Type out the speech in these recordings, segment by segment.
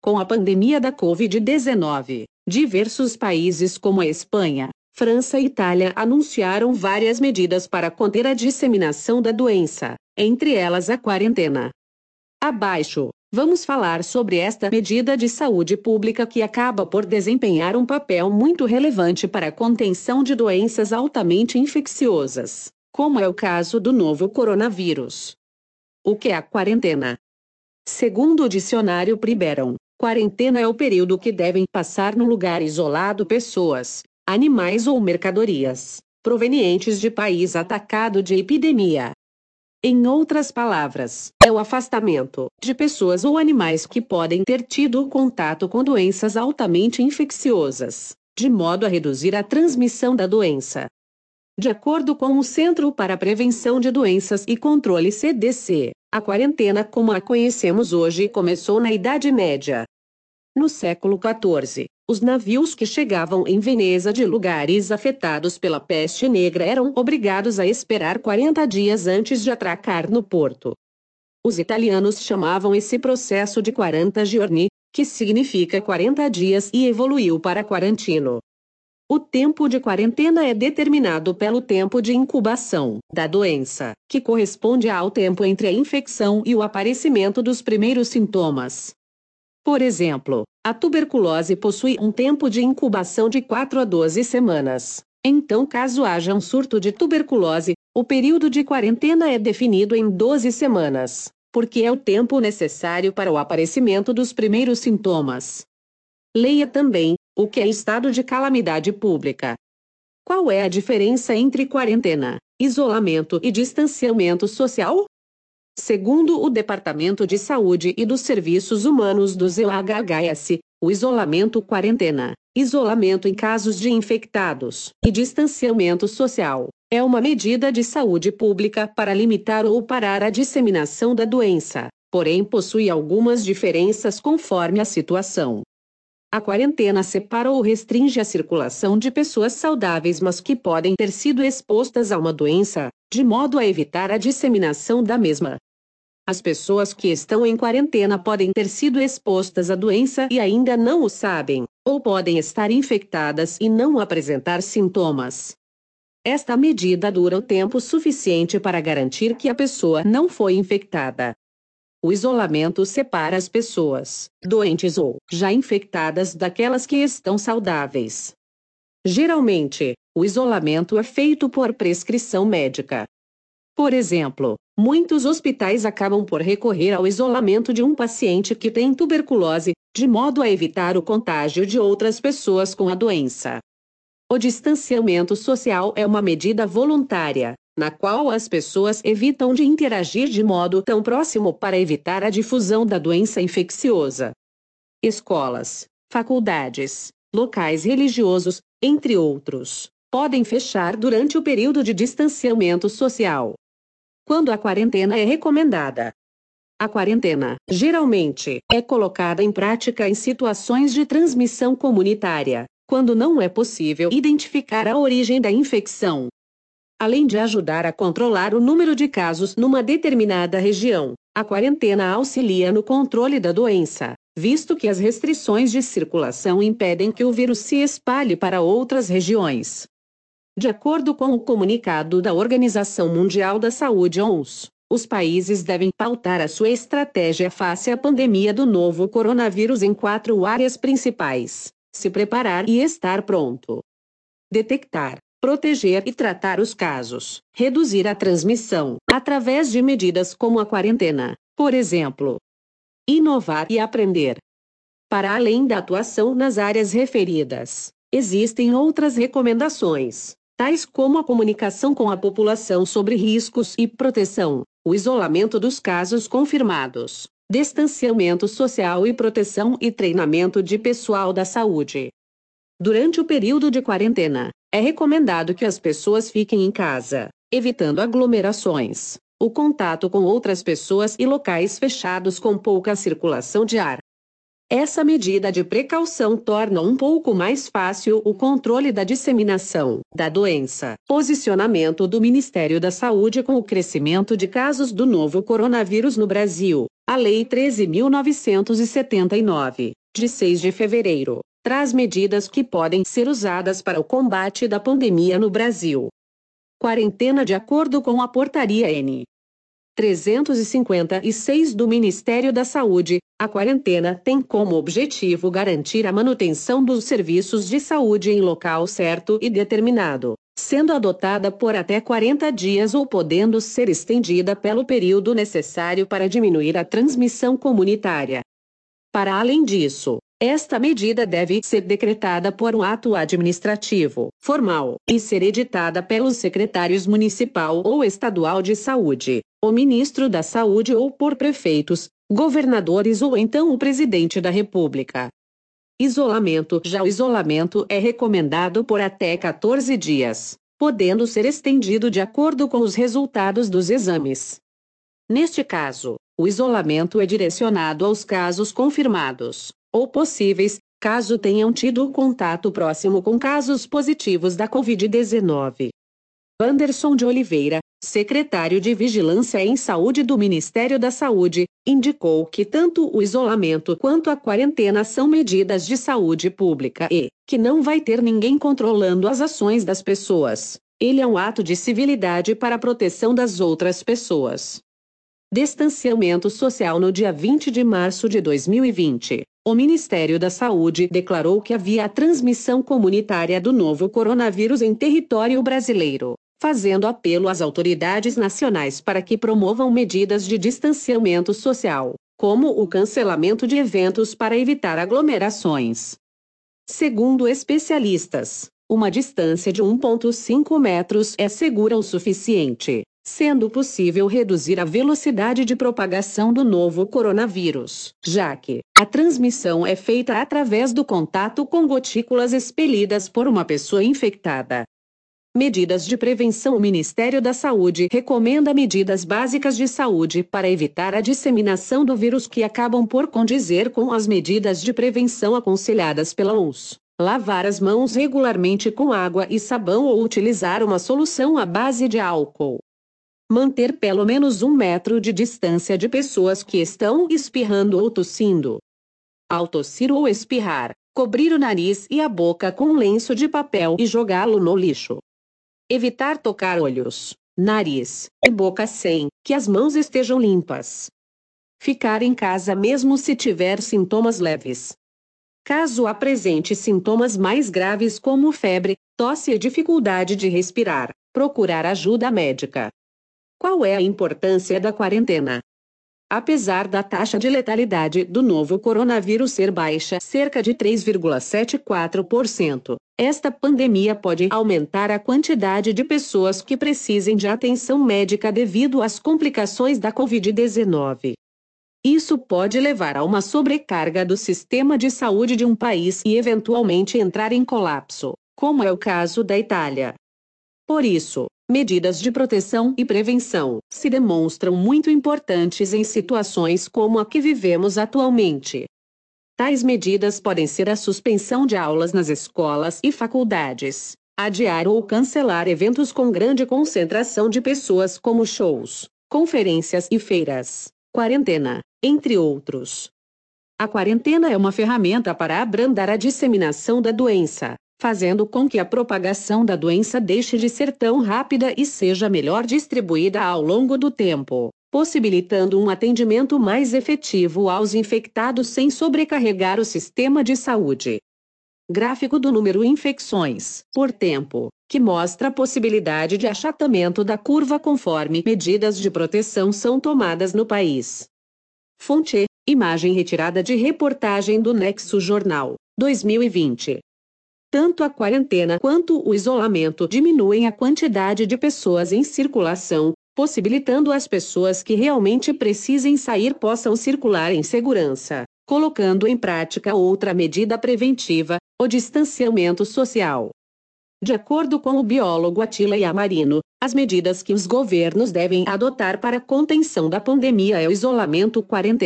Com a pandemia da Covid-19, diversos países como a Espanha, França e Itália anunciaram várias medidas para conter a disseminação da doença, entre elas a quarentena. Abaixo, vamos falar sobre esta medida de saúde pública que acaba por desempenhar um papel muito relevante para a contenção de doenças altamente infecciosas, como é o caso do novo coronavírus. O que é a quarentena? Segundo o dicionário Priberon, quarentena é o período que devem passar no lugar isolado pessoas, animais ou mercadorias, provenientes de país atacado de epidemia. Em outras palavras, é o afastamento de pessoas ou animais que podem ter tido contato com doenças altamente infecciosas, de modo a reduzir a transmissão da doença. De acordo com o Centro para a Prevenção de Doenças e Controle CDC, a quarentena como a conhecemos hoje começou na Idade Média. No século XIV, os navios que chegavam em Veneza de lugares afetados pela peste negra eram obrigados a esperar 40 dias antes de atracar no porto. Os italianos chamavam esse processo de 40 giorni, que significa 40 dias e evoluiu para quarantino. O tempo de quarentena é determinado pelo tempo de incubação da doença, que corresponde ao tempo entre a infecção e o aparecimento dos primeiros sintomas. Por exemplo, a tuberculose possui um tempo de incubação de 4 a 12 semanas. Então, caso haja um surto de tuberculose, o período de quarentena é definido em 12 semanas, porque é o tempo necessário para o aparecimento dos primeiros sintomas. Leia também o que é estado de calamidade pública. Qual é a diferença entre quarentena, isolamento e distanciamento social? Segundo o Departamento de Saúde e dos Serviços Humanos do ZOHHS, o isolamento quarentena, isolamento em casos de infectados, e distanciamento social, é uma medida de saúde pública para limitar ou parar a disseminação da doença, porém possui algumas diferenças conforme a situação. A quarentena separa ou restringe a circulação de pessoas saudáveis mas que podem ter sido expostas a uma doença, de modo a evitar a disseminação da mesma. As pessoas que estão em quarentena podem ter sido expostas à doença e ainda não o sabem, ou podem estar infectadas e não apresentar sintomas. Esta medida dura o tempo suficiente para garantir que a pessoa não foi infectada. O isolamento separa as pessoas, doentes ou já infectadas, daquelas que estão saudáveis. Geralmente, o isolamento é feito por prescrição médica. Por exemplo, muitos hospitais acabam por recorrer ao isolamento de um paciente que tem tuberculose, de modo a evitar o contágio de outras pessoas com a doença. O distanciamento social é uma medida voluntária, na qual as pessoas evitam de interagir de modo tão próximo para evitar a difusão da doença infecciosa. Escolas, faculdades, locais religiosos, entre outros, podem fechar durante o período de distanciamento social. Quando a quarentena é recomendada? A quarentena, geralmente, é colocada em prática em situações de transmissão comunitária, quando não é possível identificar a origem da infecção. Além de ajudar a controlar o número de casos numa determinada região, a quarentena auxilia no controle da doença, visto que as restrições de circulação impedem que o vírus se espalhe para outras regiões. De acordo com o comunicado da Organização Mundial da Saúde (OMS), os países devem pautar a sua estratégia face à pandemia do novo coronavírus em 4 áreas principais: se preparar e estar pronto, detectar, proteger e tratar os casos, reduzir a transmissão, através de medidas como a quarentena, por exemplo, inovar e aprender. Para além da atuação nas áreas referidas, existem outras recomendações, tais como a comunicação com a população sobre riscos e proteção, o isolamento dos casos confirmados, distanciamento social e proteção e treinamento de pessoal da saúde. Durante o período de quarentena, é recomendado que as pessoas fiquem em casa, evitando aglomerações, o contato com outras pessoas e locais fechados com pouca circulação de ar. Essa medida de precaução torna um pouco mais fácil o controle da disseminação da doença. Posicionamento do Ministério da Saúde com o crescimento de casos do novo coronavírus no Brasil. A Lei 13.979, de 6 de fevereiro, traz medidas que podem ser usadas para o combate da pandemia no Brasil. Quarentena. De acordo com a Portaria N. 356 do Ministério da Saúde, a quarentena tem como objetivo garantir a manutenção dos serviços de saúde em local certo e determinado, sendo adotada por até 40 dias ou podendo ser estendida pelo período necessário para diminuir a transmissão comunitária. Para além disso, esta medida deve ser decretada por um ato administrativo formal e ser editada pelos secretários municipal ou estadual de saúde, o ministro da Saúde ou por prefeitos, governadores ou então o presidente da República. Isolamento. Já o isolamento é recomendado por até 14 dias, podendo ser estendido de acordo com os resultados dos exames. Neste caso, o isolamento é direcionado aos casos confirmados ou possíveis, caso tenham tido contato próximo com casos positivos da Covid-19. Anderson de Oliveira, secretário de Vigilância em Saúde do Ministério da Saúde, indicou que tanto o isolamento quanto a quarentena são medidas de saúde pública e que não vai ter ninguém controlando as ações das pessoas. Ele é um ato de civilidade para a proteção das outras pessoas. Distanciamento social. No dia 20 de março de 2020, o Ministério da Saúde declarou que havia a transmissão comunitária do novo coronavírus em território brasileiro, fazendo apelo às autoridades nacionais para que promovam medidas de distanciamento social, como o cancelamento de eventos para evitar aglomerações. Segundo especialistas, uma distância de 1,5 metros é segura o suficiente, sendo possível reduzir a velocidade de propagação do novo coronavírus, já que a transmissão é feita através do contato com gotículas expelidas por uma pessoa infectada. Medidas de prevenção. O Ministério da Saúde recomenda medidas básicas de saúde para evitar a disseminação do vírus que acabam por condizer com as medidas de prevenção aconselhadas pela OMS. Lavar as mãos regularmente com água e sabão ou utilizar uma solução à base de álcool. Manter pelo menos 1 metro de distância de pessoas que estão espirrando ou tossindo. Ao tossir ou espirrar, cobrir o nariz e a boca com um lenço de papel e jogá-lo no lixo. Evitar tocar olhos, nariz e boca sem que as mãos estejam limpas. Ficar em casa mesmo se tiver sintomas leves. Caso apresente sintomas mais graves como febre, tosse e dificuldade de respirar, procurar ajuda médica. Qual é a importância da quarentena? Apesar da taxa de letalidade do novo coronavírus ser baixa, cerca de 3,74%, esta pandemia pode aumentar a quantidade de pessoas que precisem de atenção médica devido às complicações da Covid-19. Isso pode levar a uma sobrecarga do sistema de saúde de um país e eventualmente entrar em colapso, como é o caso da Itália. Por isso, medidas de proteção e prevenção se demonstram muito importantes em situações como a que vivemos atualmente. Tais medidas podem ser a suspensão de aulas nas escolas e faculdades, adiar ou cancelar eventos com grande concentração de pessoas como shows, conferências e feiras, quarentena, entre outros. A quarentena é uma ferramenta para abrandar a disseminação da doença, fazendo com que a propagação da doença deixe de ser tão rápida e seja melhor distribuída ao longo do tempo, possibilitando um atendimento mais efetivo aos infectados sem sobrecarregar o sistema de saúde. Gráfico do número de infecções por tempo, que mostra a possibilidade de achatamento da curva conforme medidas de proteção são tomadas no país. Fonte: imagem retirada de reportagem do Nexo Jornal, 2020. Tanto a quarentena quanto o isolamento diminuem a quantidade de pessoas em circulação, possibilitando as pessoas que realmente precisem sair possam circular em segurança, colocando em prática outra medida preventiva, o distanciamento social. De acordo com o biólogo Attila Yamarino, as medidas que os governos devem adotar para a contenção da pandemia é o isolamento, quarentena,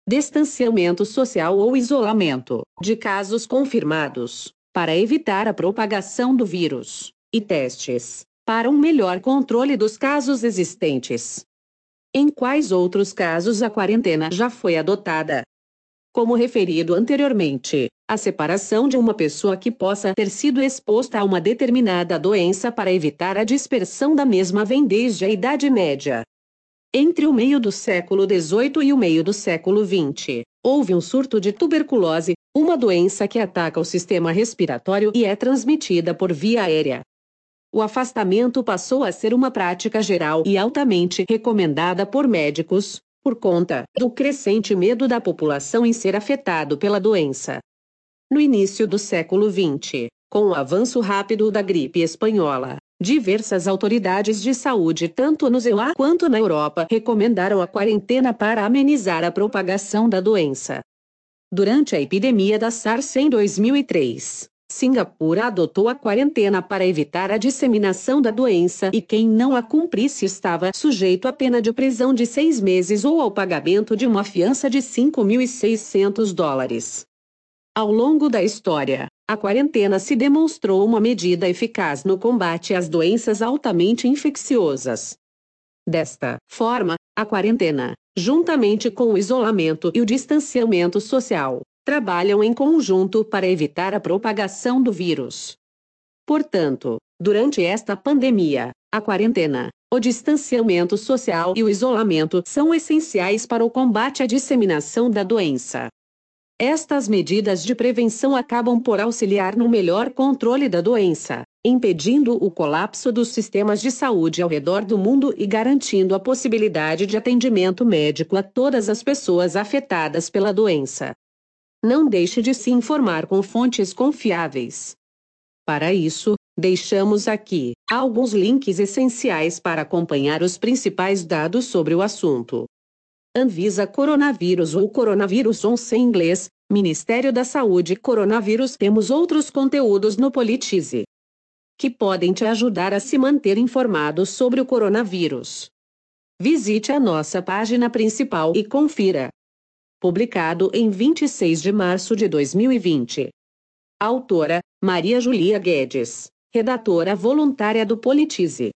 distanciamento social ou isolamento de casos confirmados, para evitar a propagação do vírus, e testes, para um melhor controle dos casos existentes. Em quais outros casos a quarentena já foi adotada? Como referido anteriormente, a separação de uma pessoa que possa ter sido exposta a uma determinada doença para evitar a dispersão da mesma vem desde a Idade Média. Entre o meio do século XVIII e o meio do século XX, houve um surto de tuberculose, uma doença que ataca o sistema respiratório e é transmitida por via aérea. O afastamento passou a ser uma prática geral e altamente recomendada por médicos, por conta do crescente medo da população em ser afetado pela doença. No início do século XX, com o avanço rápido da gripe espanhola, diversas autoridades de saúde tanto no EUA quanto na Europa recomendaram a quarentena para amenizar a propagação da doença. Durante a epidemia da SARS em 2003, Singapura adotou a quarentena para evitar a disseminação da doença e quem não a cumprisse estava sujeito à pena de prisão de 6 meses ou ao pagamento de uma fiança de $5.600. Ao longo da história, a quarentena se demonstrou uma medida eficaz no combate às doenças altamente infecciosas. Desta forma, a quarentena, juntamente com o isolamento e o distanciamento social, trabalham em conjunto para evitar a propagação do vírus. Portanto, durante esta pandemia, a quarentena, o distanciamento social e o isolamento são essenciais para o combate à disseminação da doença. Estas medidas de prevenção acabam por auxiliar no melhor controle da doença, impedindo o colapso dos sistemas de saúde ao redor do mundo e garantindo a possibilidade de atendimento médico a todas as pessoas afetadas pela doença. Não deixe de se informar com fontes confiáveis. Para isso, deixamos aqui alguns links essenciais para acompanhar os principais dados sobre o assunto. Anvisa Coronavírus ou Coronavírus 11 em inglês, Ministério da Saúde Coronavírus. Temos outros conteúdos no Politize que podem te ajudar a se manter informado sobre o coronavírus. Visite a nossa página principal e confira. Publicado em 26 de março de 2020. Autora, Maria Julia Guedes. Redatora voluntária do Politize.